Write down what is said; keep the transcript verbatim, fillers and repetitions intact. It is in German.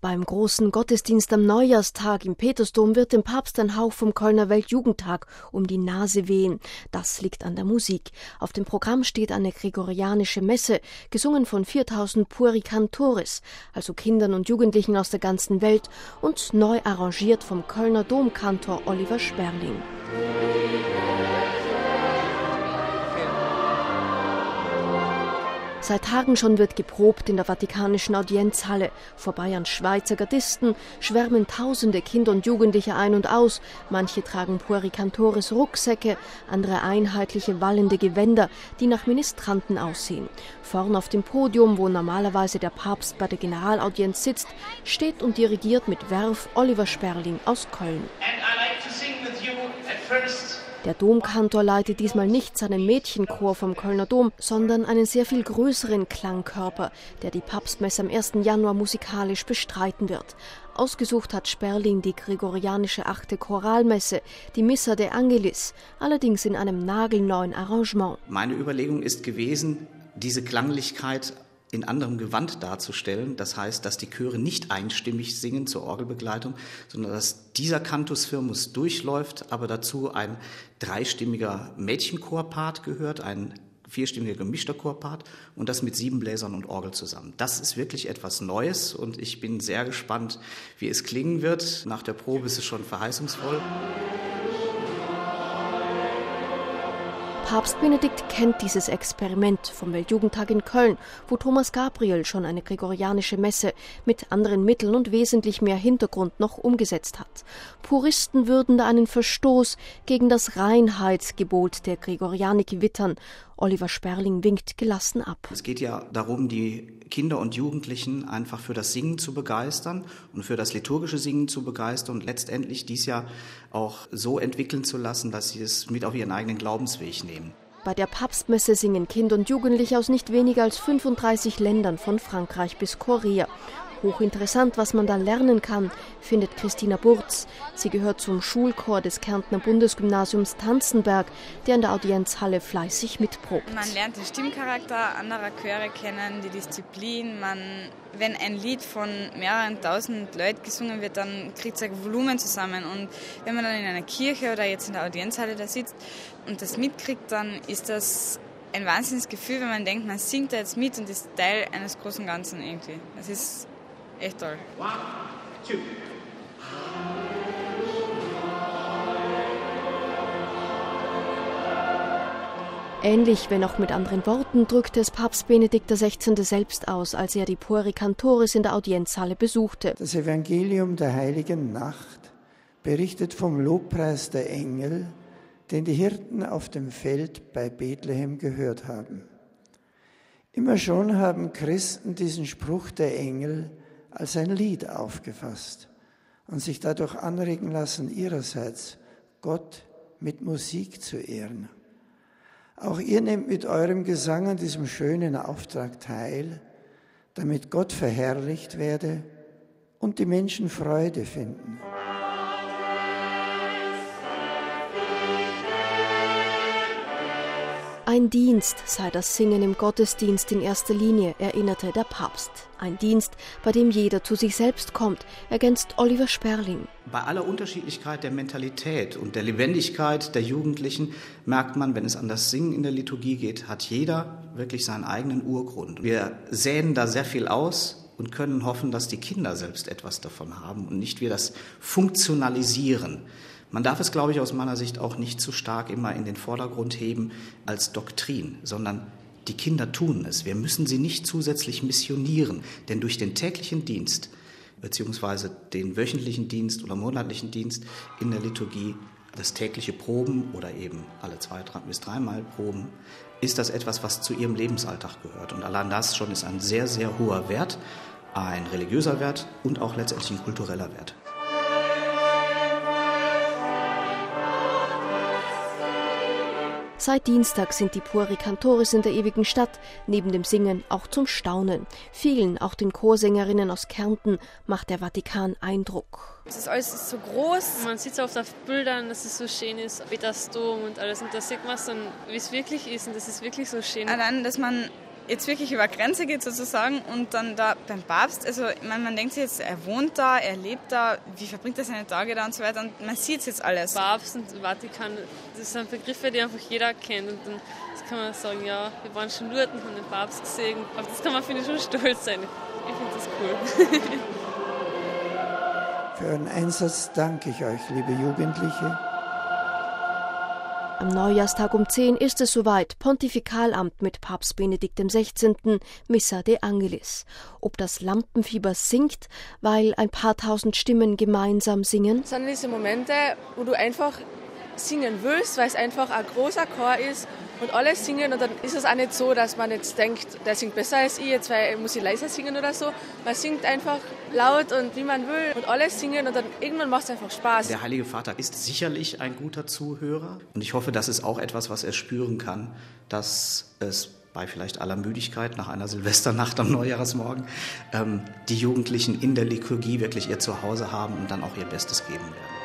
Beim großen Gottesdienst am Neujahrstag im Petersdom wird dem Papst ein Hauch vom Kölner Weltjugendtag um die Nase wehen. Das liegt an der Musik. Auf dem Programm steht eine gregorianische Messe, gesungen von viertausend Pueri Cantores, also Kindern und Jugendlichen aus der ganzen Welt, und neu arrangiert vom Kölner Domkantor Oliver Sperling. Seit Tagen schon wird geprobt in der Vatikanischen Audienzhalle. Vorbei an Schweizer Gardisten schwärmen tausende Kinder und Jugendliche ein und aus. Manche tragen Pueri Cantores Rucksäcke, andere einheitliche wallende Gewänder, die nach Ministranten aussehen. Vorn auf dem Podium, wo normalerweise der Papst bei der Generalaudienz sitzt, steht und dirigiert mit Verve Oliver Sperling aus Köln. Der Domkantor leitet diesmal nicht seinen Mädchenchor vom Kölner Dom, sondern einen sehr viel größeren Klangkörper, der die Papstmesse am ersten Januar musikalisch bestreiten wird. Ausgesucht hat Sperling die gregorianische achte Choralmesse, die Missa de Angelis, allerdings in einem nagelneuen Arrangement. Meine Überlegung ist gewesen, diese Klanglichkeit in anderem Gewand darzustellen. Das heißt, dass die Chöre nicht einstimmig singen zur Orgelbegleitung, sondern dass dieser Cantus firmus durchläuft, aber dazu ein dreistimmiger Mädchenchorpart gehört, ein vierstimmiger gemischter Chorpart und das mit sieben Bläsern und Orgel zusammen. Das ist wirklich etwas Neues und ich bin sehr gespannt, wie es klingen wird. Nach der Probe ist es schon verheißungsvoll. Papst Benedikt kennt dieses Experiment vom Weltjugendtag in Köln, wo Thomas Gabriel schon eine gregorianische Messe mit anderen Mitteln und wesentlich mehr Hintergrund noch umgesetzt hat. Puristen würden da einen Verstoß gegen das Reinheitsgebot der Gregorianik wittern. Oliver Sperling winkt gelassen ab. Es geht ja darum, die Kinder und Jugendlichen einfach für das Singen zu begeistern und für das liturgische Singen zu begeistern und letztendlich dies ja auch so entwickeln zu lassen, dass sie es mit auf ihren eigenen Glaubensweg nehmen. Bei der Papstmesse singen Kinder und Jugendliche aus nicht weniger als fünfunddreißig Ländern, von Frankreich bis Korea. Hochinteressant, was man da lernen kann, findet Christina Burz. Sie gehört zum Schulchor des Kärntner Bundesgymnasiums Tanzenberg, der in der Audienzhalle fleißig mitprobt. Man lernt den Stimmcharakter anderer Chöre kennen, die Disziplin. Man, wenn ein Lied von mehreren tausend Leuten gesungen wird, dann kriegt es ein Volumen zusammen. Und wenn man dann in einer Kirche oder jetzt in der Audienzhalle da sitzt und das mitkriegt, dann ist das ein Wahnsinnsgefühl, wenn man denkt, man singt da jetzt mit und ist Teil eines großen Ganzen irgendwie. Das ist echt toll. One, two. Ähnlich, wenn auch mit anderen Worten, drückte es Papst Benedikt der Sechzehnte selbst aus, als er die Pueri Cantores in der Audienzhalle besuchte. Das Evangelium der heiligen Nacht berichtet vom Lobpreis der Engel, den die Hirten auf dem Feld bei Bethlehem gehört haben. Immer schon haben Christen diesen Spruch der Engel als ein Lied aufgefasst und sich dadurch anregen lassen, ihrerseits Gott mit Musik zu ehren. Auch ihr nehmt mit eurem Gesang an diesem schönen Auftrag teil, damit Gott verherrlicht werde und die Menschen Freude finden. Ein Dienst sei das Singen im Gottesdienst in erster Linie, erinnerte der Papst. Ein Dienst, bei dem jeder zu sich selbst kommt, ergänzt Oliver Sperling. Bei aller Unterschiedlichkeit der Mentalität und der Lebendigkeit der Jugendlichen merkt man, wenn es an das Singen in der Liturgie geht, hat jeder wirklich seinen eigenen Urgrund. Wir säen da sehr viel aus und können hoffen, dass die Kinder selbst etwas davon haben und nicht wir das funktionalisieren. Man darf es, glaube ich, aus meiner Sicht auch nicht zu stark immer in den Vordergrund heben als Doktrin, sondern die Kinder tun es. Wir müssen sie nicht zusätzlich missionieren, denn durch den täglichen Dienst beziehungsweise den wöchentlichen Dienst oder monatlichen Dienst in der Liturgie, das tägliche Proben oder eben alle zwei drei, bis dreimal Proben, ist das etwas, was zu ihrem Lebensalltag gehört. Und allein das schon ist ein sehr, sehr hoher Wert, ein religiöser Wert und auch letztendlich ein kultureller Wert. Seit Dienstag sind die Pueri Cantores in der ewigen Stadt, neben dem Singen auch zum Staunen. Vielen, auch den Chorsängerinnen aus Kärnten, macht der Vatikan Eindruck. Das ist alles so groß. Man sieht auf Bildern, dass es so schön ist, wie das Dom und alles. Und da sieht man es dann, wie es wirklich ist. Und das ist wirklich so schön. Allein, dass man jetzt wirklich über Grenze geht sozusagen und dann da beim Papst, also man, man denkt sich jetzt, er wohnt da, er lebt da, wie verbringt er seine Tage da und so weiter und man sieht jetzt alles. Papst und Vatikan, das sind Begriffe, die einfach jeder kennt und dann das kann man sagen, ja, wir waren schon dort und haben den Papst gesehen, auf das kann man, finde ich, schon stolz sein. Ich finde das cool. Für euren Einsatz danke ich euch, liebe Jugendliche. Am Neujahrstag um zehn ist es soweit, Pontifikalamt mit Papst Benedikt der Sechzehnte, Missa de Angelis. Ob das Lampenfieber sinkt, weil ein paar tausend Stimmen gemeinsam singen? Das sind diese Momente, wo du einfach singen willst, weil es einfach ein großer Chor ist und alle singen und dann ist es auch nicht so, dass man jetzt denkt, der singt besser als ich, jetzt weil muss ich leiser singen oder so. Man singt einfach laut und wie man will und alle singen und dann irgendwann macht es einfach Spaß. Der Heilige Vater ist sicherlich ein guter Zuhörer und ich hoffe, das ist auch etwas, was er spüren kann, dass es bei vielleicht aller Müdigkeit nach einer Silvesternacht am Neujahrsmorgen ähm, die Jugendlichen in der Liturgie wirklich ihr Zuhause haben und dann auch ihr Bestes geben werden.